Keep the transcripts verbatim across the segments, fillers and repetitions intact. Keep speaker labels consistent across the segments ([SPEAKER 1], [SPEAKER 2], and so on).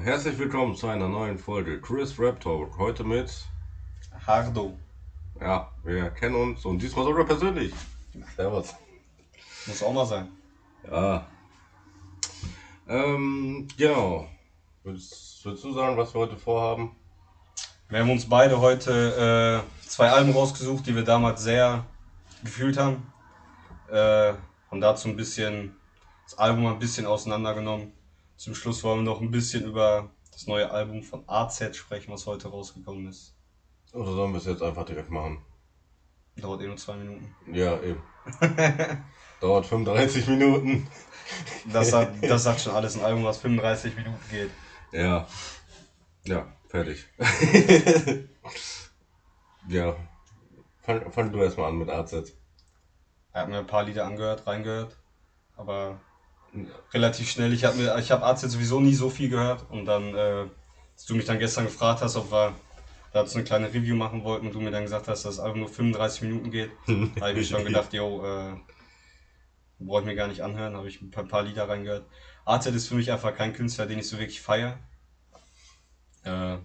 [SPEAKER 1] herzlich willkommen zu einer neuen Folge Chris Rap Talk. Heute mit,
[SPEAKER 2] Hardo.
[SPEAKER 1] ja, wir kennen uns und diesmal sogar persönlich. Servus.
[SPEAKER 2] Muss auch mal sein.
[SPEAKER 1] Ja. Ähm, genau. Willst, willst du sagen, was wir heute vorhaben?
[SPEAKER 2] Wir haben uns beide heute äh, zwei Alben rausgesucht, die wir damals sehr gefühlt haben. Äh, haben dazu ein bisschen das Album ein bisschen auseinandergenommen. Zum Schluss wollen wir noch ein bisschen über das neue Album von A Z sprechen, was heute rausgekommen ist.
[SPEAKER 1] Oder sollen wir es jetzt einfach direkt machen?
[SPEAKER 2] Dauert eh nur zwei Minuten.
[SPEAKER 1] Ja, eben. Dauert fünfunddreißig Minuten.
[SPEAKER 2] Das sagt, das sagt schon alles, ein Album, was fünfunddreißig Minuten geht.
[SPEAKER 1] Ja. Ja, fertig. Ja. Fang, fang du erstmal an mit A Z.
[SPEAKER 2] Er hat mir ein paar Lieder angehört, reingehört, aber relativ schnell. Ich habe mir, ich habe A Z sowieso nie so viel gehört und dann, äh, als du mich dann gestern gefragt hast, ob wir dazu eine kleine Review machen wollten und du mir dann gesagt hast, dass das Album nur fünfunddreißig Minuten geht, habe ich mir schon gedacht, yo, äh, brauche ich mir gar nicht anhören, habe ich ein paar, paar Lieder reingehört. A Z ist für mich einfach kein Künstler, den ich so wirklich feiere. Äh, ja.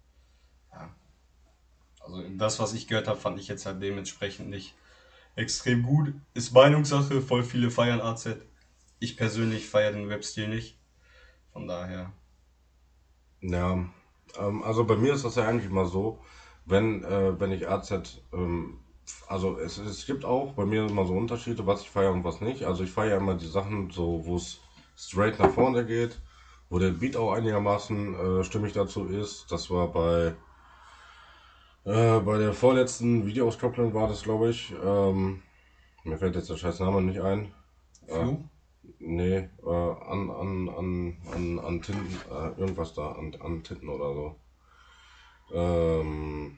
[SPEAKER 2] Also das, was ich gehört habe, fand ich jetzt halt dementsprechend nicht extrem gut. Ist Meinungssache, voll viele feiern A Z. Ich persönlich feiere den Rap-Stil nicht. Von daher.
[SPEAKER 1] Ja, ähm, also bei mir ist das ja eigentlich immer so, wenn, äh, wenn ich A Z, ähm, also es, es gibt auch bei mir immer so Unterschiede, was ich feiere und was nicht. Also ich feiere immer die Sachen so, wo es straight nach vorne geht, wo der Beat auch einigermaßen äh, stimmig dazu ist. Das war bei, äh, bei der vorletzten Videoauskopplung war das, glaube ich. Ähm, mir fällt jetzt der scheiß Name nicht ein. Äh,
[SPEAKER 2] Flu?
[SPEAKER 1] nee, äh, an, an, an, an, an Tinten, äh, irgendwas da, an, an Tinten oder so. Ähm,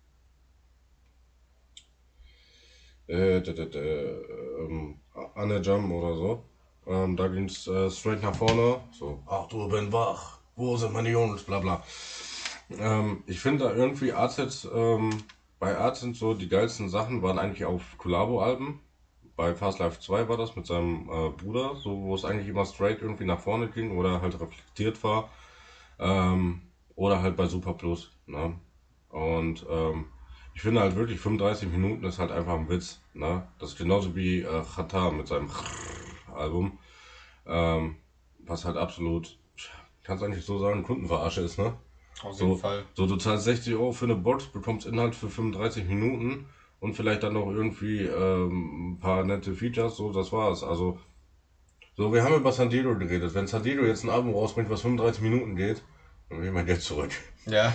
[SPEAKER 1] äh, d- d- d- ähm, Anne Jam oder so. Ähm, da ging es äh, straight nach vorne. So, ach du bin wach, wo sind meine Jungs, bla bla. Ähm, ich finde da irgendwie A Z, ähm, bei A Z so die geilsten Sachen waren eigentlich auf Collabo-Alben. Bei Fast Life zwei war das mit seinem äh, Bruder, so wo es eigentlich immer straight irgendwie nach vorne ging oder halt reflektiert war. Ähm, oder halt bei Super Plus. Ne? Und ähm, ich finde halt wirklich fünfunddreißig Minuten ist halt einfach ein Witz. Ne? Das ist genauso wie äh, Xatar mit seinem Album. Ähm, was halt absolut, kannst eigentlich so sagen, Kundenverarsche ist, ne?
[SPEAKER 2] Auf jeden
[SPEAKER 1] So,
[SPEAKER 2] Fall.
[SPEAKER 1] so du zahlst sechzig Euro für eine Box, bekommst Inhalt für fünfunddreißig Minuten und vielleicht dann noch irgendwie ähm, ein paar nette Features, so, das war's. Also, so, wir haben über Sandero geredet. Wenn Sandero jetzt ein Album rausbringt, was fünfunddreißig Minuten geht, dann will ich mein Geld zurück.
[SPEAKER 2] Ja.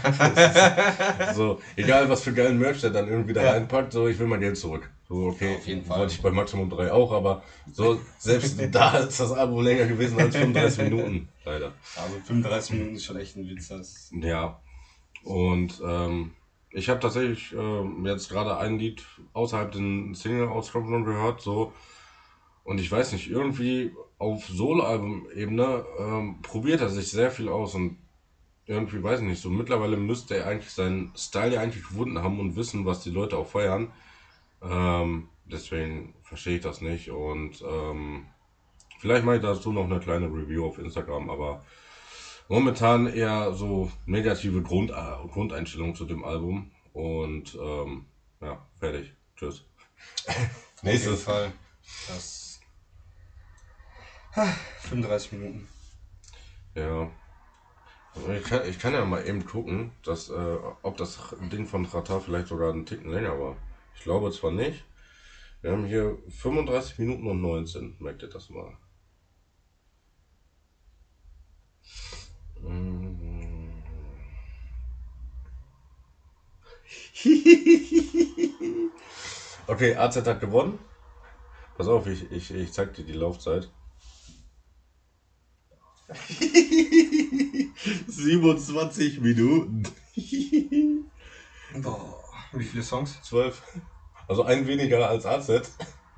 [SPEAKER 1] So, egal was für geilen Merch der dann irgendwie da
[SPEAKER 2] Ja.
[SPEAKER 1] reinpackt, so, ich will mein Geld zurück. So, okay,
[SPEAKER 2] Auf jeden Fall.
[SPEAKER 1] wollte ich bei Maximum drei auch, aber so, selbst da ist das Album länger gewesen als fünfunddreißig Minuten, leider.
[SPEAKER 2] Also fünfunddreißig Minuten ist schon echt ein Witz. Das
[SPEAKER 1] Ja, und ähm, ich habe tatsächlich ähm, jetzt gerade ein Lied außerhalb den Single-Auskopplungen gehört, so, und ich weiß nicht, irgendwie auf Solo-Album-Ebene ähm, probiert er sich sehr viel aus und irgendwie, weiß ich nicht, so mittlerweile müsste er eigentlich seinen Style ja eigentlich gefunden haben und wissen, was die Leute auch feiern. Ähm, deswegen verstehe ich das nicht und ähm, vielleicht mache ich dazu noch eine kleine Review auf Instagram, aber momentan eher so negative Grund, äh, Grundeinstellung zu dem Album und ähm, ja, fertig. Tschüss.
[SPEAKER 2] auf jeden
[SPEAKER 1] Nächstes.
[SPEAKER 2] Fall. Das fünfunddreißig Minuten.
[SPEAKER 1] Ja. Also Ich kann, ich kann ja mal eben gucken, dass, äh, ob das Ding von Rata vielleicht sogar einen Ticken länger war. Ich glaube zwar nicht. Wir haben hier fünfunddreißig Minuten und neunzehn. Merkt ihr das mal? Mm. Okay, A Z hat gewonnen. Pass auf, ich, ich, ich zeig dir die Laufzeit. siebenundzwanzig Minuten.
[SPEAKER 2] Boah. Wie viele Songs?
[SPEAKER 1] zwölf. Also ein weniger als A Z.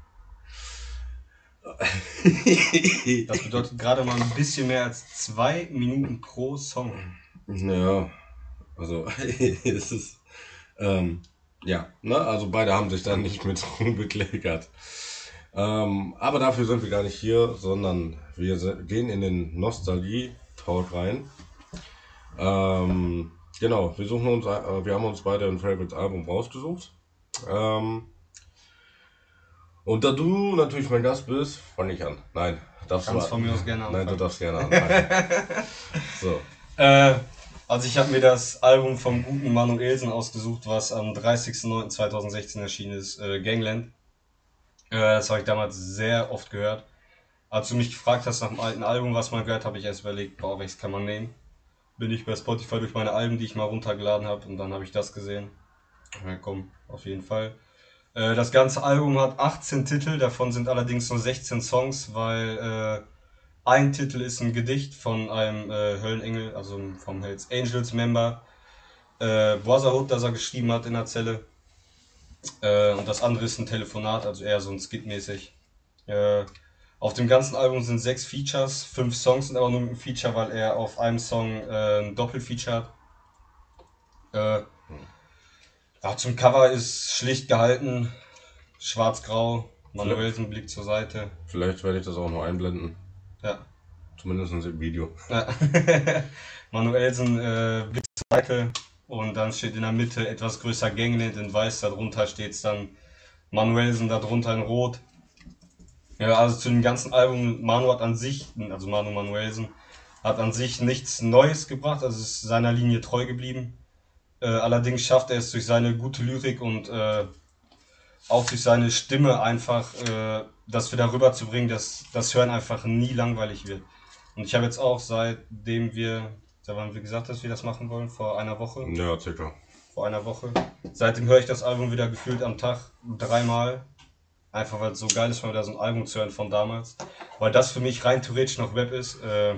[SPEAKER 2] Das bedeutet gerade mal ein bisschen mehr als zwei Minuten pro Song.
[SPEAKER 1] Ja, also es ist, ähm, ja, ne, also beide haben sich dann nicht mit bekleckert. Ähm, aber dafür sind wir gar nicht hier, sondern wir se- gehen in den Nostalgie-Talk rein. Ähm, genau, wir suchen uns, äh, wir haben uns beide ein Favorites-Album rausgesucht. Ähm, und da du natürlich mein Gast bist, fange ich an. Nein, darfst du
[SPEAKER 2] Kannst von
[SPEAKER 1] an.
[SPEAKER 2] mir aus gerne
[SPEAKER 1] Nein, du
[SPEAKER 2] anfangen.
[SPEAKER 1] darfst gerne anfangen. So.
[SPEAKER 2] Äh, also ich habe mir das Album vom guten Manuelsen ausgesucht, was am dreißigsten neunten zweitausendsechzehn erschienen ist, äh, Gangland. Äh, das habe ich damals sehr oft gehört. Als du mich gefragt hast nach dem alten Album, was man gehört, habe ich erst überlegt, boah, welches kann man nehmen. Bin ich bei Spotify durch meine Alben, die ich mal runtergeladen habe, und dann habe ich das gesehen. Ja, komm, auf jeden Fall. Äh, das ganze Album hat achtzehn Titel, davon sind allerdings nur sechzehn Songs, weil äh, ein Titel ist ein Gedicht von einem äh, Höllenengel, also vom Hells Angels Member, äh, Brotherhood, das er geschrieben hat in der Zelle. Äh, und das andere ist ein Telefonat, also eher so ein Skit-mäßig. Äh, auf dem ganzen Album sind sechs Features, fünf Songs sind aber nur ein Feature, weil er auf einem Song äh, ein Doppelfeature hat. Äh, ja, zum Cover ist schlicht gehalten, schwarz-grau, Manuelsen Blick zur Seite.
[SPEAKER 1] Vielleicht werde ich das auch noch einblenden.
[SPEAKER 2] Ja.
[SPEAKER 1] Zumindest im Video.
[SPEAKER 2] Ja. Manuelsen äh, Blick zur Seite, und dann steht in der Mitte etwas größer Gangland in weiß, darunter steht es dann Manuelsen, darunter in rot. Ja, also zu dem ganzen Album, Manu hat an sich, also Manu Manuelsen, hat an sich nichts Neues gebracht, also ist seiner Linie treu geblieben. Äh, allerdings schafft er es durch seine gute Lyrik und äh, auch durch seine Stimme einfach, äh, das wieder rüberzubringen, dass das Hören einfach nie langweilig wird. Und ich habe jetzt auch, seitdem wir, da haben wir gesagt, dass wir das machen wollen, vor einer Woche,
[SPEAKER 1] Ja, circa.
[SPEAKER 2] vor einer Woche, seitdem höre ich das Album wieder gefühlt am Tag dreimal. Einfach weil es so geil ist, mal wieder so ein Album zu hören von damals. Weil das für mich rein theoretisch noch Rap ist. Äh,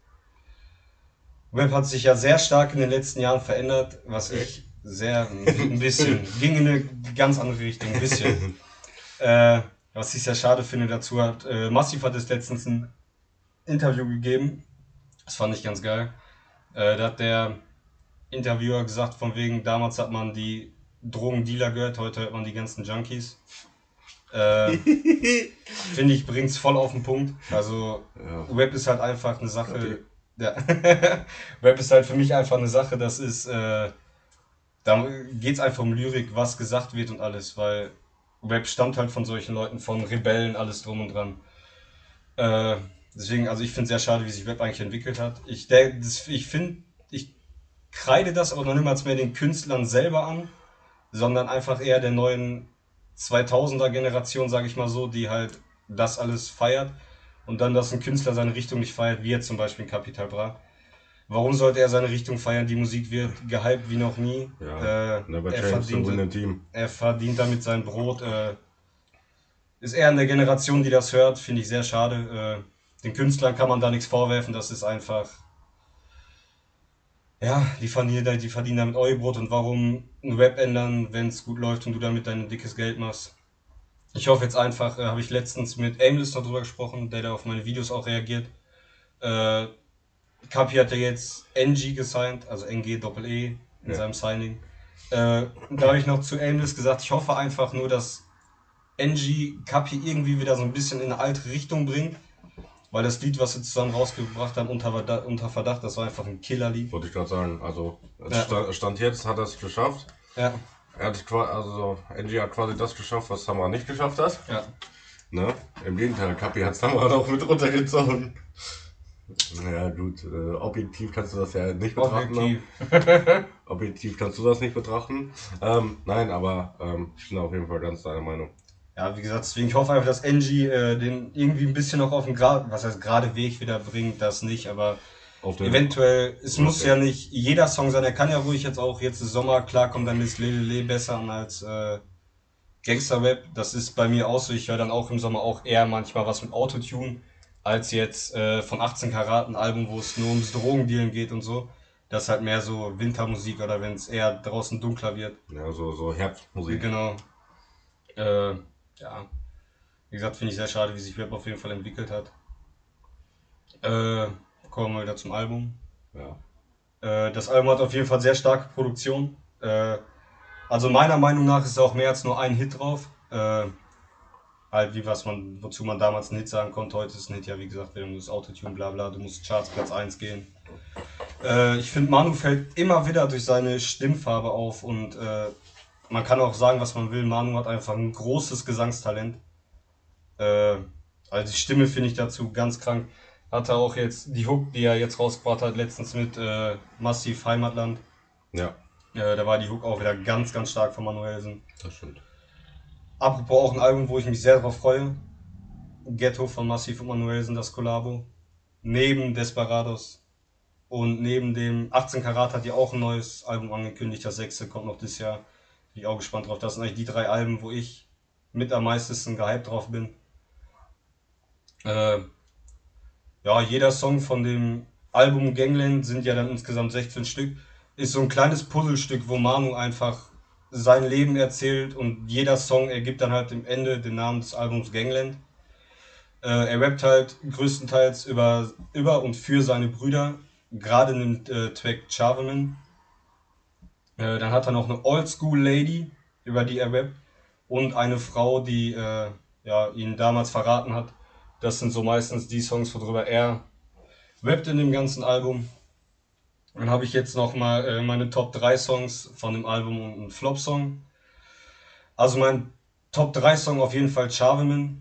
[SPEAKER 2] Rap hat sich ja sehr stark in den letzten Jahren verändert, was ich sehr, ein bisschen, ging in eine ganz andere Richtung, ein bisschen. Äh, was ich sehr schade finde dazu hat, äh, Massiv hat es letztens ein Interview gegeben. Das fand ich ganz geil. Äh, da hat der Interviewer gesagt, von wegen, damals hat man die Drogendealer gehört, heute hört man die ganzen Junkies. Äh, Finde ich, bringt's voll auf den Punkt. Also,
[SPEAKER 1] Ja.
[SPEAKER 2] Rap ist halt einfach eine Sache.
[SPEAKER 1] Okay.
[SPEAKER 2] Ja. Rap ist halt für mich einfach eine Sache, das ist, äh, da geht's einfach um Lyrik, was gesagt wird und alles, weil Rap stammt halt von solchen Leuten, von Rebellen, alles drum und dran. Äh, deswegen, also ich finde sehr schade, wie sich Rap eigentlich entwickelt hat. Ich, der, das, ich finde, ich kreide das aber noch niemals mehr den Künstlern selber an, sondern einfach eher der neuen zweitausender Generation, sage ich mal so, die halt das alles feiert, und dann, dass ein Künstler seine Richtung nicht feiert, wie jetzt zum Beispiel Capital Bra. Warum sollte er seine Richtung feiern? Die Musik wird gehypt wie noch nie.
[SPEAKER 1] Ja.
[SPEAKER 2] Äh,
[SPEAKER 1] Never
[SPEAKER 2] er,
[SPEAKER 1] change the winning
[SPEAKER 2] verdient,
[SPEAKER 1] team.
[SPEAKER 2] er verdient damit sein Brot. Äh, ist eher in der Generation, die das hört, finde ich sehr schade. Äh, den Künstlern kann man da nichts vorwerfen, das ist einfach. Ja, die verdienen, die verdienen damit euer Brot, und warum ein Rap ändern, wenn es gut läuft und du damit dein dickes Geld machst? Ich hoffe jetzt einfach, äh, habe ich letztens mit Aimless darüber gesprochen, der da auf meine Videos auch reagiert. Äh, Kapi hat ja jetzt N G gesigned, also N G Doppel E in
[SPEAKER 1] Ja.
[SPEAKER 2] seinem Signing. Äh, da habe ich noch zu Aimless gesagt, ich hoffe einfach nur, dass N G Kapi irgendwie wieder so ein bisschen in eine alte Richtung bringt. Weil das Lied, was sie zusammen rausgebracht haben, unter, Verda- unter Verdacht, das war einfach ein Killerlied.
[SPEAKER 1] Wollte ich gerade sagen. Also,
[SPEAKER 2] Ja.
[SPEAKER 1] Sta- Stand jetzt hat er es geschafft.
[SPEAKER 2] Ja,
[SPEAKER 1] Er hat quasi, also N G hat quasi das geschafft, was Samra nicht geschafft hat.
[SPEAKER 2] ja.
[SPEAKER 1] Ne? Im Gegenteil, Kapi hat Samra noch mit runtergezogen. Ja gut, äh, objektiv kannst du das ja nicht betrachten.
[SPEAKER 2] Objektiv.
[SPEAKER 1] Objektiv kannst du das nicht betrachten. Ähm, nein, aber ähm, ich bin auf jeden Fall ganz deiner Meinung.
[SPEAKER 2] Ja, wie gesagt, deswegen ich hoffe einfach, dass N G äh, den irgendwie ein bisschen noch auf den gerade, was heißt gerade Weg wieder bringt, das nicht, aber
[SPEAKER 1] Auf den,
[SPEAKER 2] eventuell, es
[SPEAKER 1] Okay.
[SPEAKER 2] muss ja nicht jeder Song sein, er kann ja ruhig jetzt auch jetzt im Sommer klarkommen, dann ist Lelele besser an als äh, Gangster-Rap. Das ist bei mir auch so, ich höre dann auch im Sommer auch eher manchmal was mit Autotune, als jetzt äh, von achtzehn Karat ein Album, wo es nur ums Drogendealen geht und so. Das ist halt mehr so Wintermusik, oder wenn es eher draußen dunkler wird.
[SPEAKER 1] ja, so, so Herbstmusik.
[SPEAKER 2] Genau. Äh, ja. Wie gesagt, finde ich sehr schade, wie sich Rap auf jeden Fall entwickelt hat. Äh, kommen wir wieder zum Album.
[SPEAKER 1] Ja.
[SPEAKER 2] Äh, das Album hat auf jeden Fall sehr starke Produktion. Äh, also meiner Meinung nach ist auch mehr als nur ein Hit drauf. Äh, halt wie was man, wozu man damals einen Hit sagen konnte. Heute ist ein Hit ja, wie gesagt, wenn du das Autotune, bla bla, du musst Charts Platz eins gehen. Äh, ich finde, Manu fällt immer wieder durch seine Stimmfarbe auf und äh, man kann auch sagen, was man will. Manu hat einfach ein großes Gesangstalent. Äh, also die Stimme finde ich dazu ganz krank. Hat er auch jetzt die Hook, die er jetzt rausgebracht hat, letztens mit äh, Massiv Heimatland.
[SPEAKER 1] Ja,
[SPEAKER 2] Äh, da war die Hook auch wieder ganz, ganz stark von Manuelsen.
[SPEAKER 1] das stimmt.
[SPEAKER 2] Apropos auch ein Album, wo ich mich sehr darauf freue. Ghetto von Massiv und Manuelsen, das Kollabo. Neben Desperados und neben dem achtzehn Karat hat die auch ein neues Album angekündigt. Das sechste kommt noch dieses Jahr. Bin ich auch gespannt drauf. Das sind eigentlich die drei Alben, wo ich mit am meisten gehypt drauf bin. Äh, ja, jeder Song von dem Album Gangland sind ja dann insgesamt sechzehn Stück. Ist so ein kleines Puzzlestück, wo Manu einfach sein Leben erzählt und jeder Song ergibt dann halt im Ende den Namen des Albums Gangland. Äh, er rappt halt größtenteils über, über und für seine Brüder, gerade in dem äh, Track Charveman. Äh, dann hat er noch eine Oldschool-Lady, über die er rappt, und eine Frau, die äh, ja, ihn damals verraten hat. Das sind so meistens die Songs, worüber er rappt in dem ganzen Album. Dann habe ich jetzt nochmal äh, meine Top drei Songs von dem Album und einen Flop-Song. Also mein Top drei Song auf jeden Fall Charveman.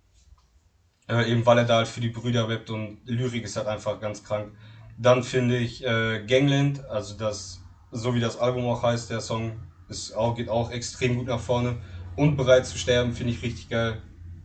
[SPEAKER 2] Äh, eben weil er da halt für die Brüder rappt und Lyrik ist halt einfach ganz krank. Dann finde ich äh, Gangland, also das, so wie das Album auch heißt, der Song ist auch, geht auch extrem gut nach vorne. Und Bereit zu sterben finde ich richtig geil.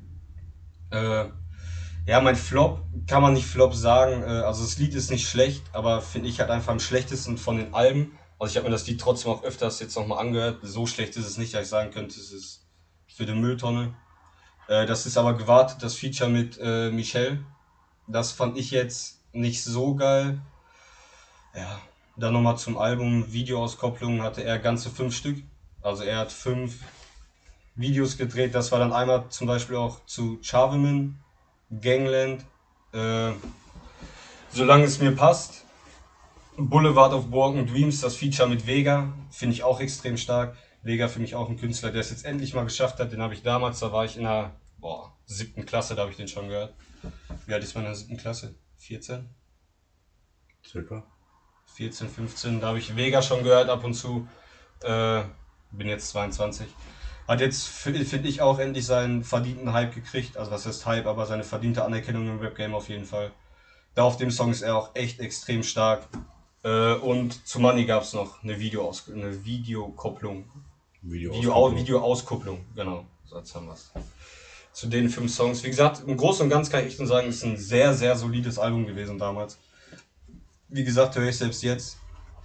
[SPEAKER 2] Äh, ja, mein Flop kann man nicht Flop sagen. Äh, also das Lied ist nicht schlecht, aber finde ich halt einfach am schlechtesten von den Alben. Also ich habe mir das Lied trotzdem auch öfters jetzt nochmal angehört. So schlecht ist es nicht, dass ich sagen könnte, es ist für die Mülltonne. Äh, das ist aber gewartet, das Feature mit äh, Michelle. Das fand ich jetzt nicht so geil. Ja, dann nochmal zum Album. Videoauskopplungen hatte er ganze fünf Stück. Also er hat fünf Videos gedreht. Das war dann einmal zum Beispiel auch zu Charveman, Gangland, äh, Solange es mir passt. Boulevard of Broken Dreams, das Feature mit Vega, finde ich auch extrem stark. Vega für mich auch ein Künstler, der es jetzt endlich mal geschafft hat. Den habe ich damals, da war ich in der boah, siebten Klasse, da habe ich den schon gehört. Wie alt ist man in der siebten Klasse? vierzehn?
[SPEAKER 1] Circa.
[SPEAKER 2] vierzehn, fünfzehn, da habe ich Vega schon gehört ab und zu. Äh, bin jetzt zweiundzwanzig. Hat jetzt, finde ich, auch endlich seinen verdienten Hype gekriegt. Also was heißt Hype, aber seine verdiente Anerkennung im Rap-Game auf jeden Fall. Da auf dem Song ist er auch echt extrem stark. Äh, und zu Money gab es noch eine, Videoaus eine Videokopplung. Video Videoauskopplung, genau. So jetzt haben wir's. Zu den fünf Songs. Wie gesagt, im Großen und Ganzen kann ich echt nur sagen, es ist ein sehr, sehr solides Album gewesen damals. Wie gesagt, höre ich selbst jetzt.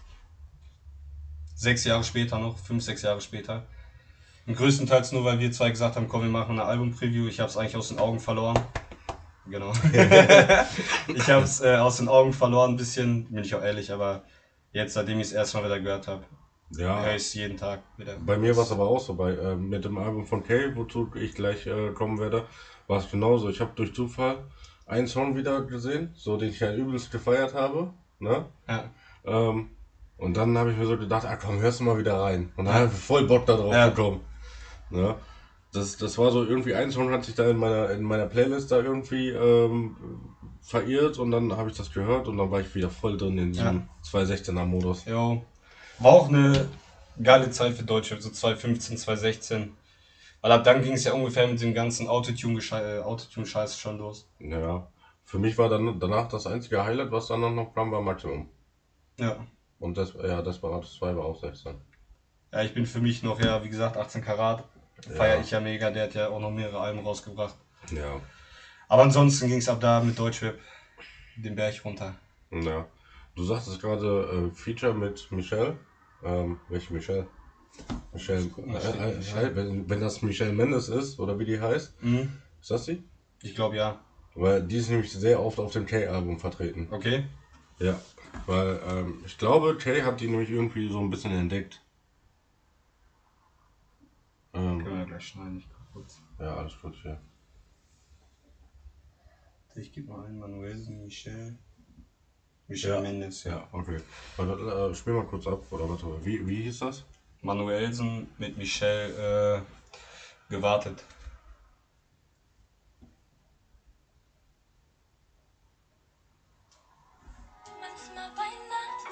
[SPEAKER 2] Sechs Jahre später noch, fünf, sechs Jahre später. Und größtenteils nur, weil wir zwei gesagt haben, komm, wir machen eine Album-Preview. Ich habe es eigentlich aus den Augen verloren. Genau. Ich habe es äh, aus den Augen verloren, ein bisschen, bin ich auch ehrlich, aber jetzt, seitdem ich es erstmal wieder gehört habe,
[SPEAKER 1] Ja,
[SPEAKER 2] höre ich es jeden Tag wieder.
[SPEAKER 1] bei mir war es aber auch so. Bei, äh, mit dem Album von Kay, wozu ich gleich äh, kommen werde, war es genauso. Ich habe durch Zufall einen Song wieder gesehen, so den ich ja übelst gefeiert habe. Ne?
[SPEAKER 2] Ja.
[SPEAKER 1] Ähm, und dann habe ich mir so gedacht, ah komm, hörst du mal wieder rein. Und dann
[SPEAKER 2] Ja.
[SPEAKER 1] habe ich voll Bock darauf
[SPEAKER 2] Ja.
[SPEAKER 1] bekommen. Ne? Das, das war so irgendwie, ein Song hat sich da in meiner, in meiner Playlist da irgendwie ähm, verirrt und dann habe ich das gehört und dann war ich wieder voll drin in diesem
[SPEAKER 2] Ja.
[SPEAKER 1] zweihundertsechzehner Modus.
[SPEAKER 2] Jo. War auch eine geile Zeit für Deutschrap, so zweitausendfünfzehn, zweitausendsechzehn. Weil ab dann ging es ja ungefähr mit dem ganzen Autotune-Scheiß Autotune schon los.
[SPEAKER 1] Ja, für mich war dann danach das einzige Highlight, was dann noch kam, war Maximum.
[SPEAKER 2] Ja.
[SPEAKER 1] Und das, ja, Desperados zwei war auch sechzehn.
[SPEAKER 2] Ja, ich bin für mich noch, ja, wie gesagt, achtzehn Karat.
[SPEAKER 1] Ja.
[SPEAKER 2] Feier ich ja mega, der hat ja auch noch mehrere Alben rausgebracht.
[SPEAKER 1] Ja.
[SPEAKER 2] Aber ansonsten ging es ab da mit Deutschrap den Berg runter.
[SPEAKER 1] Ja. Du sagtest gerade äh, Feature mit Michelle. Ähm, welche Michelle? Michelle,
[SPEAKER 2] gucken, was
[SPEAKER 1] äh,
[SPEAKER 2] steht
[SPEAKER 1] äh,
[SPEAKER 2] Michelle?
[SPEAKER 1] wenn, wenn das Michelle Mendes ist, oder wie die heißt,
[SPEAKER 2] Mhm.
[SPEAKER 1] ist das die?
[SPEAKER 2] Ich glaube ja.
[SPEAKER 1] Weil die ist nämlich sehr oft auf dem Kay-Album vertreten.
[SPEAKER 2] Okay.
[SPEAKER 1] Ja. Weil ähm, ich glaube, Kay hat die nämlich irgendwie so ein bisschen entdeckt. Ähm,
[SPEAKER 2] Können wir gleich schneiden, ich guck kurz.
[SPEAKER 1] ja, alles gut, ja.
[SPEAKER 2] Ich gebe mal ein, Manuelsen, Michelle. Michelle
[SPEAKER 1] Ja.
[SPEAKER 2] Mendes, ja.
[SPEAKER 1] Ja, okay. Warte, äh, spiel mal kurz ab, oder warte, wie, wie hieß das?
[SPEAKER 2] Manuelsen mit Michelle äh, gewartet.
[SPEAKER 3] Manchmal bei Nacht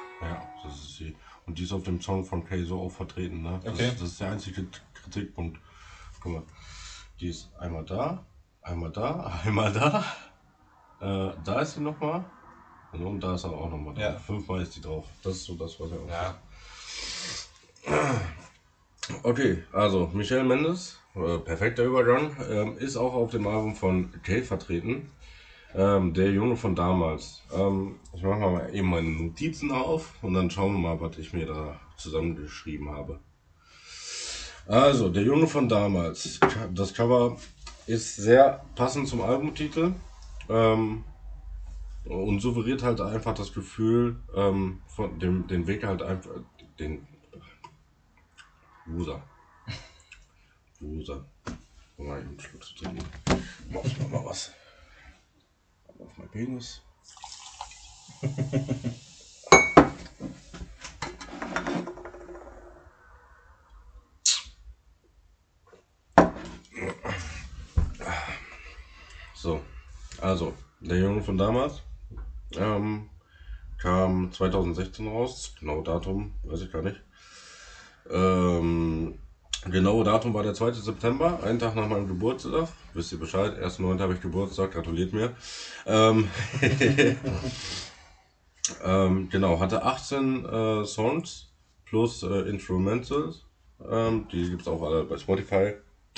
[SPEAKER 1] Und die ist auf dem Song von Kay so auch vertreten. Ne? Das,
[SPEAKER 2] Okay.
[SPEAKER 1] das ist der einzige Kritikpunkt. Guck mal, die ist einmal da, einmal da, einmal da. Äh, da ist sie nochmal. Und da ist er auch nochmal drauf.
[SPEAKER 2] Ja.
[SPEAKER 1] Fünfmal ist die drauf. Das ist so das, was er auch
[SPEAKER 2] Ja.
[SPEAKER 1] Okay, also Michel Mendes, äh, perfekter Übergang, ähm, ist auch auf dem Album von Kay vertreten. Ähm, der Junge von damals. Ähm, ich mache mal eben meine Notizen auf und dann schauen wir mal, was ich mir da zusammengeschrieben habe. Also, der Junge von damals. Das Cover ist sehr passend zum Albumtitel ähm, und suggeriert halt einfach das Gefühl ähm, von dem den Weg halt einfach den Loser. Loser. Mal einen Schluck zu trinken. Mach ich mal was. Auf mein Penis. So, also, der Junge von damals ähm, kam zweitausendsechzehn raus. Genau Datum, weiß ich gar nicht. Ähm, genaue Datum war der zweite September, einen Tag nach meinem Geburtstag. Wisst ihr Bescheid, ersten neunten habe ich Geburtstag, gratuliert mir. Ähm, ähm, genau, hatte achtzehn äh, Songs plus äh, Instrumentals. Ähm, die gibt es auch alle bei Spotify.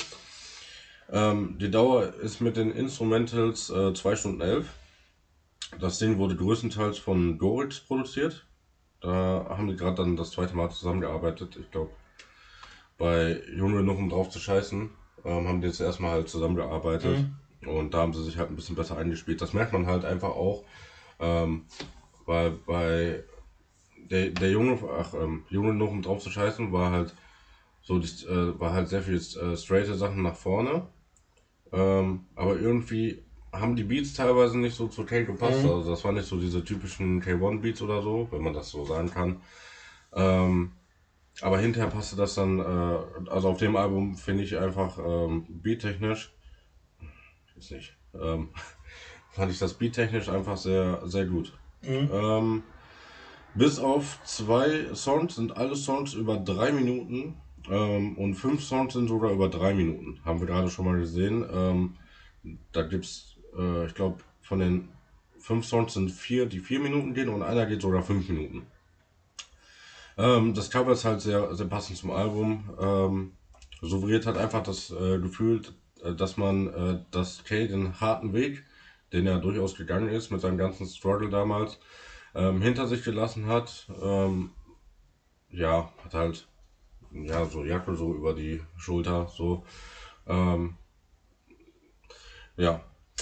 [SPEAKER 1] Ähm, die Dauer ist mit den Instrumentals äh, zwei Stunden elf. Das Ding wurde größtenteils von Gorix produziert. Da haben die gerade dann das zweite Mal zusammengearbeitet. Ich glaube, bei Junge noch um drauf zu scheißen, ähm, haben die jetzt erstmal halt zusammengearbeitet. Mhm. Und da haben sie sich halt ein bisschen besser eingespielt. Das merkt man halt einfach auch, ähm, weil bei der, der Junge, ach, ähm, Junge noch um drauf zu scheißen, war halt so, die, äh, war halt sehr viel äh, straighte Sachen nach vorne. Ähm, aber irgendwie haben die Beats teilweise nicht so zu K gepasst. Mhm. Also das waren nicht so diese typischen K eins Beats oder so, wenn man das so sagen kann. Ähm, aber hinterher passte das dann, äh, also auf dem Album finde ich einfach ähm, beattechnisch, ist nicht, ähm, fand ich das beattechnisch einfach sehr, sehr gut. Mhm. Ähm, bis auf zwei Songs sind alle Songs über drei Minuten ähm, und fünf Songs sind sogar über drei Minuten. Haben wir gerade schon mal gesehen. Ähm, da gibt's, äh, ich glaube, von den fünf Songs sind vier, die vier Minuten gehen und einer geht sogar fünf Minuten. Ähm, das Cover ist halt sehr, sehr passend zum Album. Ähm, suggeriert hat einfach das äh, Gefühl, äh, dass man, äh, dass Kay den harten Weg, den er durchaus gegangen ist mit seinem ganzen Struggle damals, ähm, hinter sich gelassen hat. Ähm, ja, hat halt ja so Jacke so über die Schulter, so. Ähm, ja.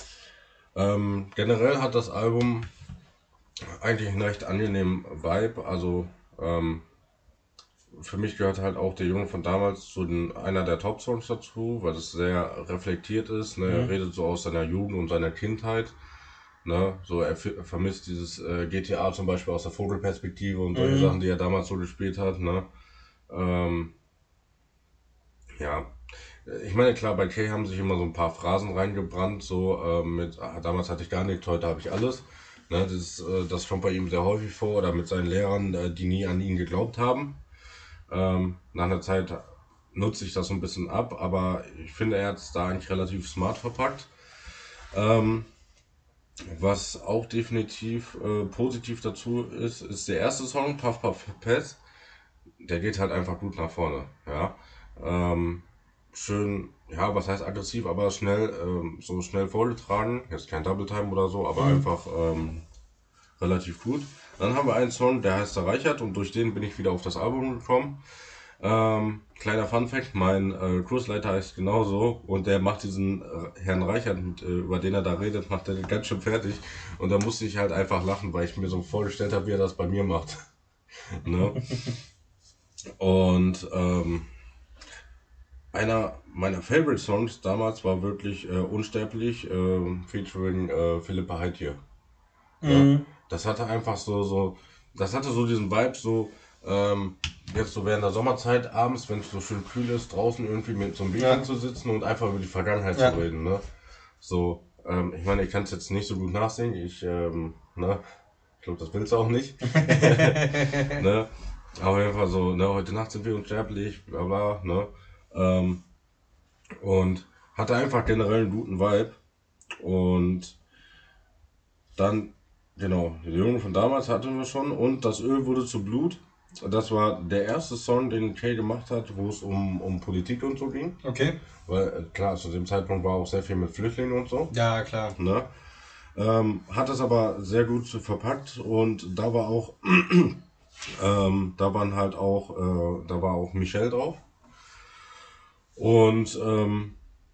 [SPEAKER 1] Ähm, generell hat das Album eigentlich einen recht angenehmen Vibe. Also ähm, für mich gehört halt auch der Junge von damals zu den, einer der Top-Songs dazu, weil es sehr reflektiert ist. Ne? Mhm. Er redet so aus seiner Jugend und seiner Kindheit. Ne? So er, er vermisst dieses äh, G T A zum Beispiel aus der Vogelperspektive und solche mhm. Sachen, die er damals so gespielt hat. Ne? Ähm, ja. Ich meine, klar, bei Kay haben sich immer so ein paar Phrasen reingebrannt, so äh, mit, ah, damals hatte ich gar nichts, heute habe ich alles. Ne, das, äh, das kommt bei ihm sehr häufig vor, oder mit seinen Lehrern, äh, die nie an ihn geglaubt haben. Ähm, nach einer Zeit nutze ich das so ein bisschen ab, aber ich finde, er hat es da eigentlich relativ smart verpackt. Ähm, was auch definitiv äh, positiv dazu ist, ist der erste Song, Puff Puff Pass. Der geht halt einfach gut nach vorne. Ja. Ähm, schön, ja, was heißt aggressiv, aber schnell, ähm, so schnell vorgetragen. Jetzt kein Double Time oder so, aber mhm. einfach ähm, relativ gut. Dann haben wir einen Song, der heißt Reichert, und durch den bin ich wieder auf das Album gekommen. Ähm, kleiner Funfact, mein äh, Kursleiter heißt genauso, und der macht diesen äh, Herrn Reichert, mit, äh, über den er da redet, macht er ganz schön fertig. Und da musste ich halt einfach lachen, weil ich mir so vorgestellt habe, wie er das bei mir macht. Ne? Und ähm, einer meiner Favorite Songs damals war wirklich äh, Unsterblich, äh, featuring äh, Philippa Heitje. Mhm. Ja, das hatte einfach so, so, das hatte so diesen Vibe, so, ähm, jetzt so während der Sommerzeit abends, wenn es so schön kühl ist, draußen irgendwie mit so einem Bierchen ja. zu sitzen und einfach über die Vergangenheit ja. zu reden, ne? So, ähm, ich meine, ich kann es jetzt nicht so gut nachsingen, ich, ähm, ne, ich glaube, das willst du auch nicht. Ne? auf jeden Fall so, ne, heute Nacht sind wir unsterblich, bla bla, ne. Ähm, und hatte einfach generell einen guten Vibe. Und dann, genau, die Jungen von damals hatten wir schon und das Öl wurde zu Blut. Das war der erste Song, den Kay gemacht hat, wo es um, um Politik und so ging.
[SPEAKER 2] Okay.
[SPEAKER 1] Weil, äh, klar, zu dem Zeitpunkt war auch sehr viel mit Flüchtlingen und so.
[SPEAKER 2] Ja, klar.
[SPEAKER 1] Ne? Ähm, hat es aber sehr gut verpackt und da war auch, ähm, da waren halt auch, äh, da war auch Michelle drauf. Und ähm,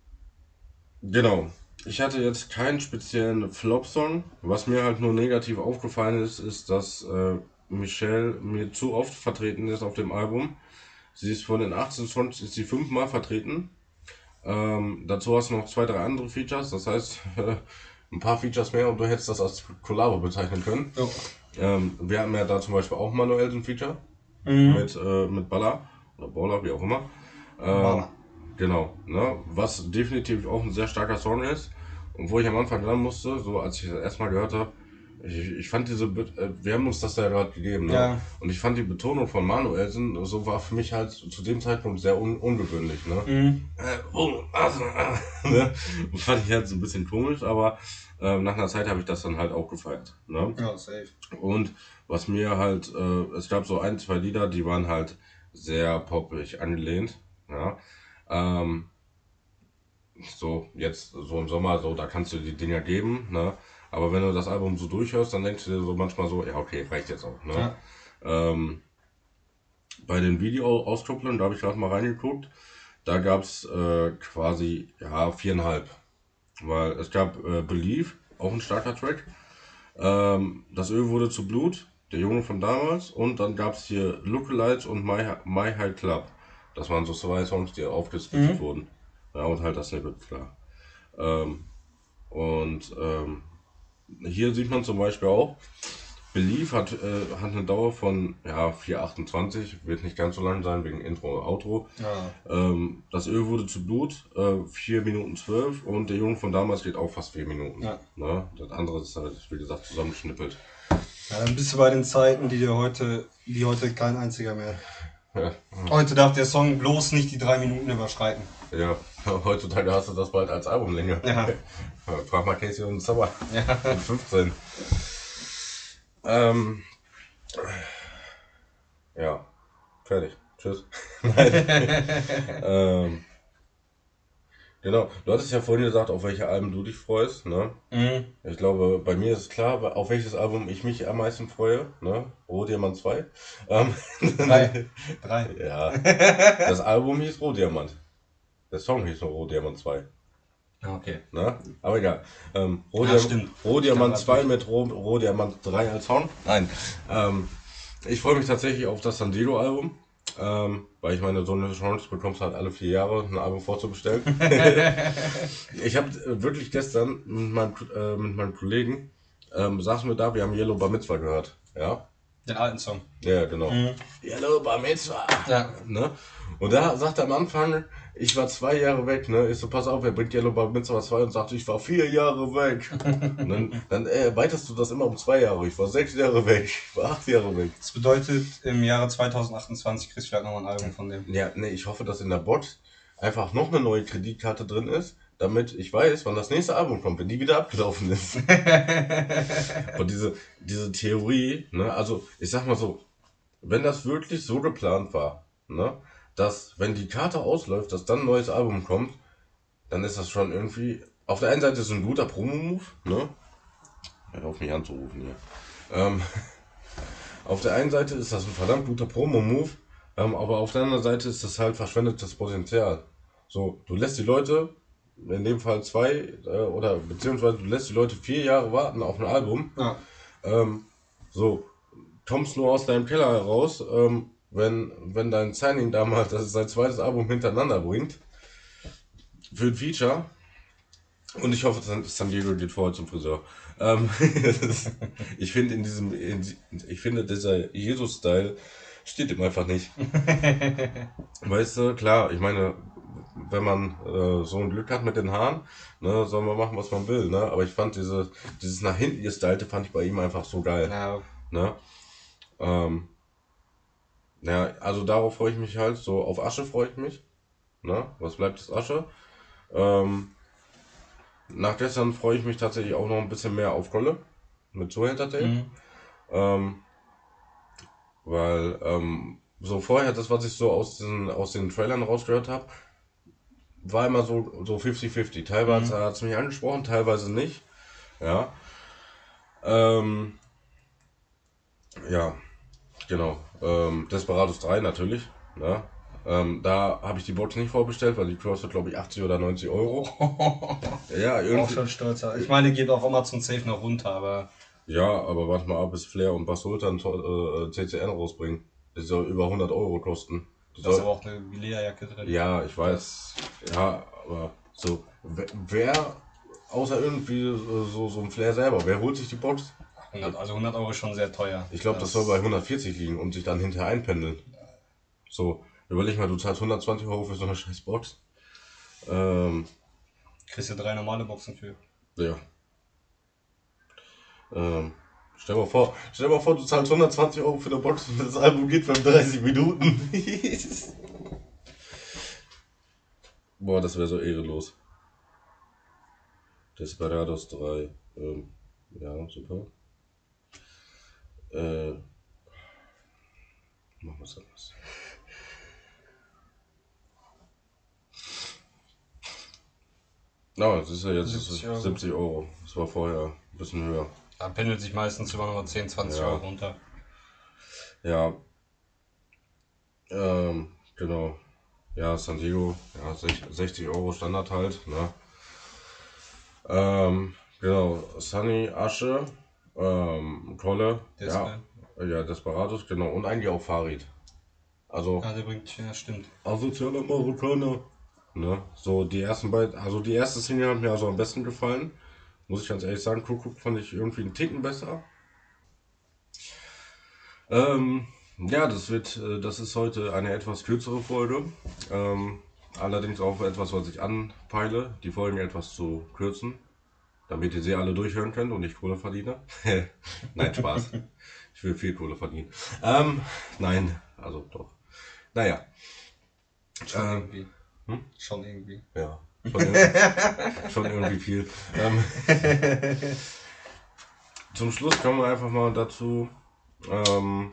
[SPEAKER 1] genau, ich hatte jetzt keinen speziellen Flop-Song. Was mir halt nur negativ aufgefallen ist, ist, dass äh, Michelle mir zu oft vertreten ist auf dem Album. Sie ist von den achtzehn Songs ist sie fünfmal vertreten. Ähm, dazu hast du noch zwei, drei andere Features. Das heißt, ein paar Features mehr und du hättest das als Collabo bezeichnen können.
[SPEAKER 2] Jo.
[SPEAKER 1] Ähm, wir hatten ja da zum Beispiel auch manuell so ein Feature
[SPEAKER 2] Mhm.
[SPEAKER 1] mit, äh, mit Baller oder Baller, wie auch immer. Ähm,
[SPEAKER 2] Baller.
[SPEAKER 1] Genau, ne? Was definitiv auch ein sehr starker Song ist. Und wo ich am Anfang dran musste, so als ich das erstmal gehört habe, ich, ich fand diese, Be äh, wir haben uns das ja gerade gegeben, ne?
[SPEAKER 2] Ja.
[SPEAKER 1] Und ich fand die Betonung von Manuelsen, so war für mich halt zu dem Zeitpunkt sehr un ungewöhnlich, ne?
[SPEAKER 2] Mhm.
[SPEAKER 1] Äh, oh, also, äh, ne? Fand ich jetzt ein bisschen komisch, aber äh, nach einer Zeit habe ich das dann halt auch gefeiert, ne?
[SPEAKER 2] Ja, safe.
[SPEAKER 1] Und was mir halt, äh, es gab so ein, zwei Lieder, die waren halt sehr poppig angelehnt, ja. Ähm, so, jetzt so im Sommer, so, da kannst du die Dinger geben, ne? Aber wenn du das Album so durchhörst, dann denkst du dir so manchmal so, ja, okay, reicht jetzt auch, ne?
[SPEAKER 2] Ja.
[SPEAKER 1] Ähm, bei den Video-Auskopplungen, da habe ich gerade mal reingeguckt, da gab es äh, quasi, ja, viereinhalb. Weil es gab äh, Believe, auch ein starker Track. Ähm, das Öl wurde zu Blut, der Junge von damals. Und dann gab es hier Lookalites und My, My High Club. Das waren so zwei Songs, die aufgesplittet
[SPEAKER 2] Mhm.
[SPEAKER 1] wurden. Ja, und halt das Snippet, klar. Ähm, und ähm, hier sieht man zum Beispiel auch, Believe hat, äh, hat eine Dauer von ja, vier achtundzwanzig, wird nicht ganz so lang sein wegen Intro und Outro.
[SPEAKER 2] Ja.
[SPEAKER 1] Ähm, das Öl wurde zu Blut, äh, vier Minuten zwölf und der Junge von damals geht auch fast vier Minuten.
[SPEAKER 2] Ja.
[SPEAKER 1] Ne? Das andere ist halt, wie gesagt, zusammengeschnippelt.
[SPEAKER 2] Ja, dann bist du bei den Zeiten, die dir heute, die heute kein einziger mehr.
[SPEAKER 1] Ja,
[SPEAKER 2] Heute darf der Song bloß nicht die drei Minuten überschreiten.
[SPEAKER 1] ja. Heutzutage hast du das bald als Albumlänge.
[SPEAKER 2] Ja.
[SPEAKER 1] Frag mal Casey und Summer
[SPEAKER 2] Ja.
[SPEAKER 1] mit fünfzehn. Ähm, ja, fertig. Tschüss. Nein. ähm, genau, du hattest ja vorhin gesagt, auf welche Alben du dich freust, ne?
[SPEAKER 2] Mhm.
[SPEAKER 1] Ich glaube, bei mir ist es klar, auf welches Album ich mich am meisten freue, ne? Rohdiamant zwei. Ähm,
[SPEAKER 2] Drei. Drei.
[SPEAKER 1] ja, das Album hieß Rohdiamant. Der Song hieß nur Rohdiamant zwei.
[SPEAKER 2] Okay.
[SPEAKER 1] Ne? Aber egal. Ähm,
[SPEAKER 2] Ah,
[SPEAKER 1] Rohdiam
[SPEAKER 2] stimmt.
[SPEAKER 1] Rohdiamant
[SPEAKER 2] Ich
[SPEAKER 1] zwei
[SPEAKER 2] glaub,
[SPEAKER 1] mit Roh Rohdiamant drei als Song. Nein. Ähm, ich freue mich tatsächlich auf das San Diego-Album. Ähm, weil ich meine, so eine Chance bekommst halt alle vier Jahre, ein Album vorzubestellen. Ich habe äh, wirklich gestern mit meinem, äh, mit meinem Kollegen, ähm, saßen wir da, wir haben Yellow Bar Mitzvah gehört. Ja,
[SPEAKER 2] Den alten Song.
[SPEAKER 1] ja, genau.
[SPEAKER 2] Mhm.
[SPEAKER 1] Yellow Bar Mitzvah.
[SPEAKER 2] Ja.
[SPEAKER 1] Ne? Und da sagte er am Anfang, ich war zwei Jahre weg, ne? Ich so, pass auf, er bringt Yellow Bar Mitzvah zwei und sagte, ich war vier Jahre weg. Und dann, dann äh, erweiterst du das immer um zwei Jahre. Ich war sechs Jahre weg, ich war acht Jahre weg.
[SPEAKER 2] Das bedeutet, im Jahre zweitausendachtundzwanzig kriegst du vielleicht nochmal ein Album von dem.
[SPEAKER 1] Ja, ne, ich hoffe, dass in der Box einfach noch eine neue Kreditkarte drin ist, damit ich weiß, wann das nächste Album kommt, wenn die wieder abgelaufen ist. Und diese, diese Theorie, ne, also ich sag mal so, wenn das wirklich so geplant war, ne, dass wenn die Karte ausläuft, dass dann ein neues Album kommt, dann ist das schon irgendwie, auf der einen Seite ist es ein guter Promo-Move, ne, hör auf mich anzurufen hier, ähm, auf der einen Seite ist das ein verdammt guter Promo-Move, ähm, aber auf der anderen Seite ist das halt verschwendetes Potenzial. So, du lässt die Leute, in dem Fall zwei, äh, oder beziehungsweise du lässt die Leute vier Jahre warten auf ein Album.
[SPEAKER 2] Ja.
[SPEAKER 1] Ähm, so, kommst nur aus deinem Keller heraus, ähm, wenn, wenn dein Signing damals das ist sein zweites Album hintereinander bringt. Für ein Feature. Und ich hoffe, San San Diego geht vorher zum Friseur. Ähm, ich finde in diesem, in, ich finde dieser Jesus-Style steht ihm einfach nicht. Weißt du, klar, ich meine, wenn man äh, so ein Glück hat mit den Haaren, ne, soll man machen, was man will, ne? Aber ich fand diese, dieses nach hinten gestylte fand ich bei ihm einfach so geil.
[SPEAKER 2] Ja.
[SPEAKER 1] Ne? Ähm, Ja, also darauf freue ich mich halt, so auf Asche freue ich mich. Ne? Was bleibt ist Asche. Ähm, nach gestern freue ich mich tatsächlich auch noch ein bisschen mehr auf Kolle mit Zuhältertape.
[SPEAKER 2] Mhm.
[SPEAKER 1] Ähm, weil ähm, so vorher, das was ich so aus den, aus den Trailern rausgehört habe, war immer so, so fünfzig fünfzig. Teilweise
[SPEAKER 2] Mhm.
[SPEAKER 1] hat es mich angesprochen, teilweise nicht. Ja. Ähm, ja, genau. Ähm, Desperados drei natürlich. Ne? Ähm, da habe ich die Box nicht vorbestellt, weil die kostet glaube ich achtzig oder neunzig Euro. Ja,
[SPEAKER 2] Auch
[SPEAKER 1] irgendwie.
[SPEAKER 2] schon stolzer. Ich meine, geht auf Amazon Safe noch runter, aber
[SPEAKER 1] Ja, aber warte mal ab, bis Flair und Bass Sultan äh, C C N rausbringen. Das soll über hundert Euro kosten. Die
[SPEAKER 2] da ist
[SPEAKER 1] soll,
[SPEAKER 2] aber auch eine Lederjacke drin.
[SPEAKER 1] ja, ich weiß.
[SPEAKER 2] Das
[SPEAKER 1] Ja, aber so, wer, wer außer irgendwie äh, so, so ein Flair selber, wer holt sich die Box?
[SPEAKER 2] hundert, also hundert Euro ist schon sehr teuer.
[SPEAKER 1] Ich glaube, das soll bei hundertvierzig liegen und sich dann hinterher einpendeln. So, überleg mal, du zahlst hundertzwanzig Euro für so eine scheiß Box. Ähm,
[SPEAKER 2] Kriegst du drei normale Boxen für.
[SPEAKER 1] ja. Ähm, stell mal vor, stell mal vor, du zahlst hundertzwanzig Euro für eine Box und das Album geht fünfunddreißig Minuten. Boah, das wäre so ehrenlos. Desperados drei. Ähm, ja, super. Äh, machen wir es anders. Na, das ist ja jetzt
[SPEAKER 2] siebzig Euro.
[SPEAKER 1] siebzig Euro. Das war vorher ein bisschen höher.
[SPEAKER 2] Da pendelt sich meistens über nochmal zehn, zwanzig
[SPEAKER 1] Ja.
[SPEAKER 2] Euro runter.
[SPEAKER 1] Ja, ähm, genau. Ja, San Diego, ja, sechzig Euro Standard halt, ne? Ähm, genau, Sunny, Asche, ähm, Kolle, ja,
[SPEAKER 2] Despe.
[SPEAKER 1] ja, Desperados, genau, und eigentlich auch Farid. Also,
[SPEAKER 2] Ah, der bringt, ja, stimmt.
[SPEAKER 1] asozialer Marokkaner. Ne? So die ersten beiden, also die erste Single hat mir also am besten gefallen. Muss ich ganz ehrlich sagen, Kuckuck fand ich irgendwie einen Ticken besser. Ähm, ja, das wird, äh, das ist heute eine etwas kürzere Folge. Ähm, allerdings auch etwas, was ich anpeile, die Folgen etwas zu kürzen, damit ihr sie alle durchhören könnt und ich Kohle verdiene. Nein, Spaß. Ich will viel Kohle verdienen. Ähm, nein, also doch. Naja.
[SPEAKER 2] Schon
[SPEAKER 1] Ähm,
[SPEAKER 2] irgendwie.
[SPEAKER 1] hm?
[SPEAKER 2] Schon irgendwie.
[SPEAKER 1] Ja, schon, irgendwie, schon irgendwie viel. Ähm, zum Schluss kommen wir einfach mal dazu, ähm,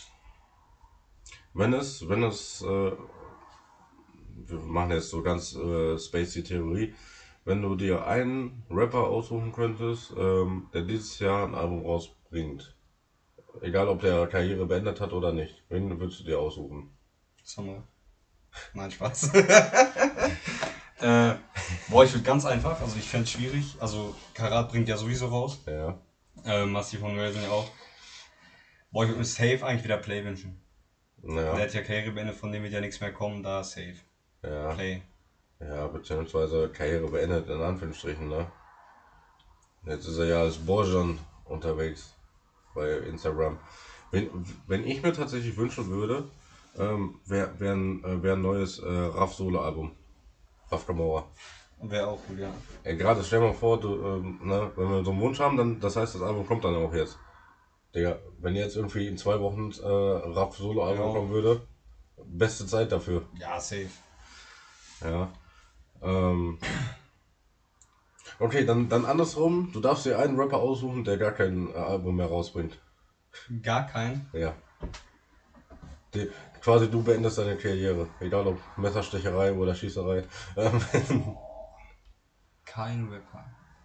[SPEAKER 1] wenn es, wenn es, äh, wir machen jetzt so ganz äh, spacey Theorie, wenn du dir einen Rapper aussuchen könntest, ähm, der dieses Jahr ein Album rausbringt, egal ob der Karriere beendet hat oder nicht, wen würdest du dir aussuchen?
[SPEAKER 2] Sommer. Nein, Spaß. äh, boah, ich würde ganz einfach, also ich fände es schwierig. Also Karat bringt ja sowieso raus.
[SPEAKER 1] Ja,
[SPEAKER 2] Äh, Massiv und Raven ja auch. Boah, ich würde mir safe eigentlich wieder Play wünschen. Der
[SPEAKER 1] naja,
[SPEAKER 2] hat ja Karriere beendet, von dem wird ja nichts mehr kommen, da safe.
[SPEAKER 1] ja,
[SPEAKER 2] Play.
[SPEAKER 1] ja, beziehungsweise Karriere beendet in Anführungsstrichen, ne? Jetzt ist er ja als Borjan unterwegs bei Instagram. Wenn, wenn ich mir tatsächlich wünschen würde, ähm, wäre wär ein, äh, wär ein neues äh, Raff Solo-Album. Raff Camora.
[SPEAKER 2] Wäre auch gut, ja.
[SPEAKER 1] Ey, gerade stell mal vor, du, ähm, ne, wenn wir so einen Wunsch haben, dann das heißt, das Album kommt dann auch jetzt. Digga, wenn jetzt irgendwie in zwei Wochen äh, Raff Solo-Album
[SPEAKER 2] Ja.
[SPEAKER 1] kommen würde, beste Zeit dafür.
[SPEAKER 2] Ja, safe.
[SPEAKER 1] Ja. Ähm, okay, dann, dann andersrum, du darfst dir einen Rapper aussuchen, der gar kein äh, Album mehr rausbringt.
[SPEAKER 2] Gar kein.
[SPEAKER 1] Ja. Die, quasi du beendest deine Karriere. Egal ob Messerstecherei oder Schießerei. Ähm,
[SPEAKER 2] Kein Rapper.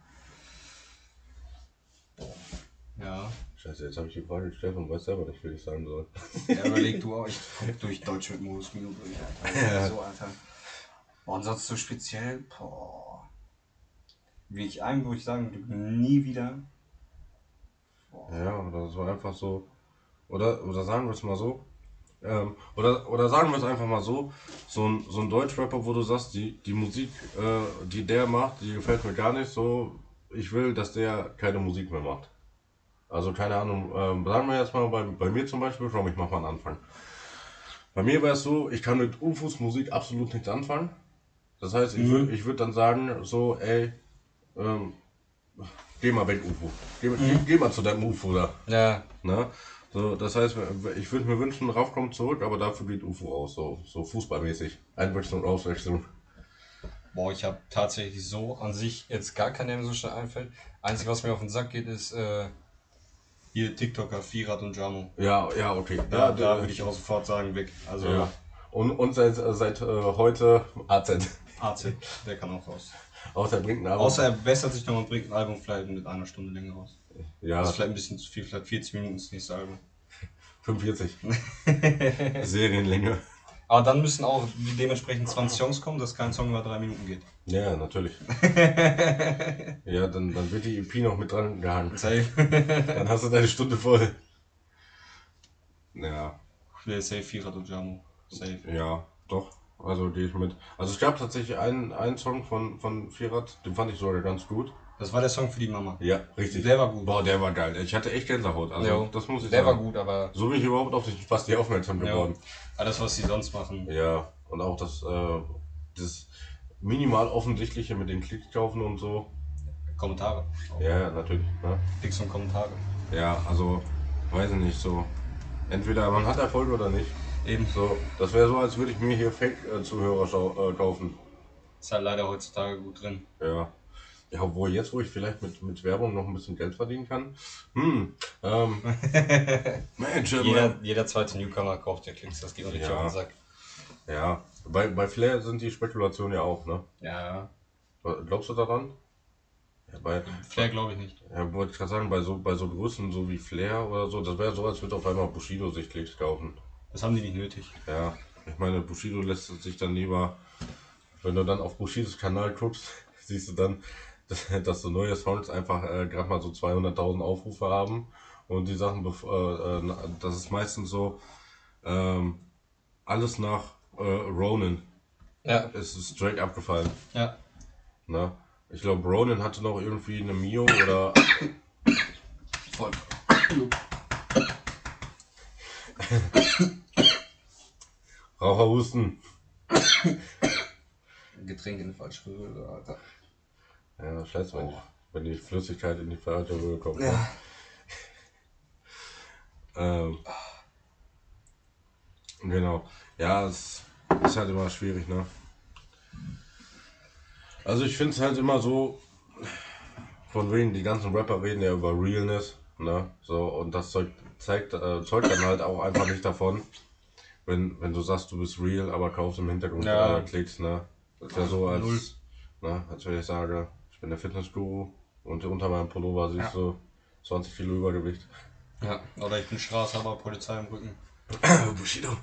[SPEAKER 2] Ja.
[SPEAKER 1] Scheiße, jetzt habe ich die Frage gestellt und weiß selber nicht, wie ich sagen soll.
[SPEAKER 2] Ja, überleg du auch, ich guck durch Deutsche mit Modus Mio durch, Alter.
[SPEAKER 1] Ja.
[SPEAKER 2] So, Alter. Boah, und sonst so speziell, boah. Wie ich einem, wo ich sagen würde, nie wieder. Boah.
[SPEAKER 1] Ja, oder so einfach so. Oder, oder sagen wir es mal so. Ähm, oder, oder sagen wir es einfach mal so. So ein, so ein Deutschrapper, wo du sagst, die, die Musik, äh, die der macht, die gefällt mir gar nicht so. Ich will, dass der keine Musik mehr macht. Also keine Ahnung, ähm, sagen wir jetzt mal bei, bei mir zum Beispiel, komm, ich mach mal einen Anfang. Bei mir wäre es so, ich kann mit U F Os Musik absolut nichts anfangen. Das heißt, ich würde
[SPEAKER 2] Mhm.
[SPEAKER 1] ich würd dann sagen, so, ey, ähm, geh mal weg, U F O. Geh, geh,
[SPEAKER 2] Mhm.
[SPEAKER 1] geh mal zu deinem U F O da.
[SPEAKER 2] Ja.
[SPEAKER 1] Ne? So, das heißt, ich würde mir wünschen, Rauf kommt zurück, aber dafür geht U F O aus, so, so fußballmäßig. Einwechslung, Auswechslung.
[SPEAKER 2] Boah, ich habe tatsächlich so an sich jetzt gar kein, der mir so schnell einfällt. Einzige, was mir auf den Sack geht, ist äh, hier TikToker, Firat und Jamo.
[SPEAKER 1] Ja, ja, okay.
[SPEAKER 2] Da,
[SPEAKER 1] Ja,
[SPEAKER 2] da würde ich auch sofort sagen, weg. Also
[SPEAKER 1] ja. Und, und seit, seit äh, heute A Z.
[SPEAKER 2] A Z, der kann auch raus.
[SPEAKER 1] Außer er bringt ein Album.
[SPEAKER 2] Außer er bessert sich noch und bringt ein Album vielleicht mit einer Stunde länger raus.
[SPEAKER 1] Ja.
[SPEAKER 2] Das ist vielleicht ein bisschen zu viel, vielleicht vierzig Minuten das nächste Album.
[SPEAKER 1] fünfundvierzig. Serienlänge.
[SPEAKER 2] Aber dann müssen auch dementsprechend zwanzig Songs kommen, dass kein Song über drei Minuten geht.
[SPEAKER 1] Ja, natürlich. Ja, dann, dann wird die E P noch mit dran gehangen.
[SPEAKER 2] Safe.
[SPEAKER 1] Dann hast du deine Stunde voll. Ja.
[SPEAKER 2] Der Safe, Firat und Jamo. Safe.
[SPEAKER 1] Ja, doch. Also gehe ich mit. Also es gab tatsächlich einen, einen Song von, von Firat, den fand ich sogar ganz gut.
[SPEAKER 2] Das war der Song für die Mama.
[SPEAKER 1] Ja, richtig.
[SPEAKER 2] Der war gut.
[SPEAKER 1] Boah, der war geil. Ich hatte echt Gänsehaut. Also
[SPEAKER 2] Jo,
[SPEAKER 1] das muss ich
[SPEAKER 2] der
[SPEAKER 1] sagen.
[SPEAKER 2] war gut, aber
[SPEAKER 1] So bin ich überhaupt auf dich fast die aufmerksam geworden.
[SPEAKER 2] alles, was sie sonst machen.
[SPEAKER 1] Ja, und auch das, äh, das minimal offensichtliche mit den Klicks kaufen und so.
[SPEAKER 2] Kommentare.
[SPEAKER 1] Ja, natürlich. Ne?
[SPEAKER 2] Klicks und Kommentare.
[SPEAKER 1] Ja, also, weiß ich nicht, so. Entweder man hat Erfolg oder nicht.
[SPEAKER 2] Eben.
[SPEAKER 1] So, das wäre so, als würde ich mir hier Fake-Zuhörer äh, kaufen.
[SPEAKER 2] Ist halt leider heutzutage gut drin.
[SPEAKER 1] Ja. Ja, obwohl jetzt, wo ich vielleicht mit, mit Werbung noch ein bisschen Geld verdienen kann. Hm, ähm. Mensch,
[SPEAKER 2] Jeder, jeder zweite Newcomer kauft ja Klicks, das geht mir richtig
[SPEAKER 1] Ja.
[SPEAKER 2] auf den Sack.
[SPEAKER 1] Ja, bei, bei Flair sind die Spekulationen ja auch, ne?
[SPEAKER 2] Ja,
[SPEAKER 1] Glaubst du daran? Ja, bei,
[SPEAKER 2] Flair glaube ich nicht.
[SPEAKER 1] ja, wollte ich gerade sagen, bei so, bei so Größen so wie Flair oder so, das wäre so, als würde auf einmal Bushido sich Klicks kaufen.
[SPEAKER 2] Das haben die nicht nötig.
[SPEAKER 1] Ja, ich meine, Bushido lässt sich dann lieber, wenn du dann auf Bushidos Kanal guckst, siehst du dann, dass, dass so neue Songs einfach äh, gerade mal so zweihunderttausend Aufrufe haben und die Sachen, bef- äh, äh, das ist meistens so, ähm, alles nach äh, Ronin.
[SPEAKER 2] Ja.
[SPEAKER 1] Es ist straight abgefallen.
[SPEAKER 2] Ja.
[SPEAKER 1] Ne? Ich glaube, Ronin hatte noch irgendwie eine Mio oder.
[SPEAKER 2] Voll.
[SPEAKER 1] Raucherhusten.
[SPEAKER 2] Getränk in die falsche Röhre, Alter.
[SPEAKER 1] Ja, scheiße, wenn,
[SPEAKER 2] Oh.
[SPEAKER 1] wenn die Flüssigkeit in die falsche Röhre kommt.
[SPEAKER 2] Ja.
[SPEAKER 1] Ne? Ähm, genau. Ja, es ist halt immer schwierig, ne? Also ich finde es halt immer so, von wegen die ganzen Rapper reden ja über Realness, ne? So, und das Zeug zeigt, äh, zeugt dann halt auch einfach nicht davon, wenn, wenn du sagst, du bist real, aber kaufst im Hintergrund
[SPEAKER 2] Ja.
[SPEAKER 1] äh, Klicks, ne? Das ist ja so,
[SPEAKER 2] Null.
[SPEAKER 1] als, ne, als wenn ich sage, ich bin der Fitnessguru und unter meinem Pullover siehst
[SPEAKER 2] Ja.
[SPEAKER 1] du zwanzig Kilo Übergewicht.
[SPEAKER 2] Ja. Oder ich bin Straßenhaber, Polizei im Rücken.
[SPEAKER 1] Bushido.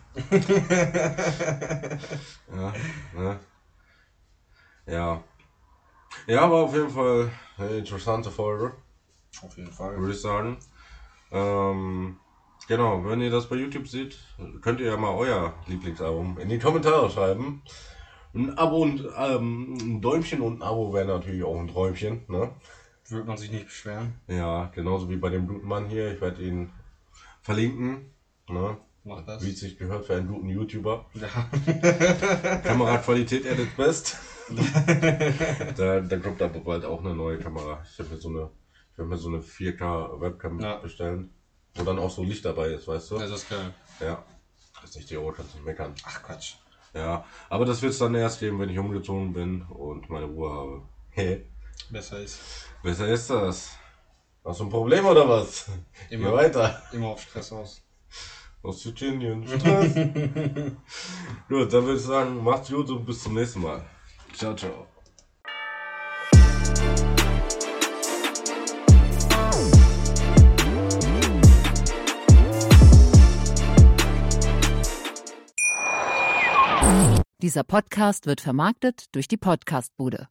[SPEAKER 1] Ja, ne? Ja. Ja, aber auf jeden Fall eine interessante Folge,
[SPEAKER 2] Auf jeden Fall.
[SPEAKER 1] würde ich sagen. Ähm, genau, wenn ihr das bei YouTube seht, könnt ihr ja mal euer Lieblingsalbum in die Kommentare schreiben. Ein Abo und ähm, ein Däumchen und ein Abo wäre natürlich auch ein Träumchen, ne?
[SPEAKER 2] Würde man sich nicht beschweren.
[SPEAKER 1] Ja, genauso wie bei dem guten Mann hier. Ich werde ihn verlinken, ne?
[SPEAKER 2] Mach das.
[SPEAKER 1] Wie es sich gehört für einen guten YouTuber.
[SPEAKER 2] Ja.
[SPEAKER 1] Kameraqualität at its best. da, da kommt aber bald auch eine neue Kamera. Ich habe mir so eine, ich werde mir so eine vier K Webcam
[SPEAKER 2] Ja.
[SPEAKER 1] bestellen, wo dann auch so Licht dabei ist, weißt du?
[SPEAKER 2] Das ist geil.
[SPEAKER 1] Ja. Das ist nicht die Ohr, kannst nicht meckern.
[SPEAKER 2] Ach Quatsch.
[SPEAKER 1] Ja, aber das wird es dann erst geben, wenn ich umgezogen bin und meine Ruhe habe. Hä?
[SPEAKER 2] Besser ist.
[SPEAKER 1] Besser ist das. Hast du ein Problem oder was?
[SPEAKER 2] Immer.
[SPEAKER 1] Geh weiter.
[SPEAKER 2] Immer auf Stress aus.
[SPEAKER 1] Aus Tschetschenien. Stress. Gut, dann würde ich sagen, macht's gut und bis zum nächsten Mal. Ciao, ciao.
[SPEAKER 3] Dieser Podcast wird vermarktet durch die Podcastbude.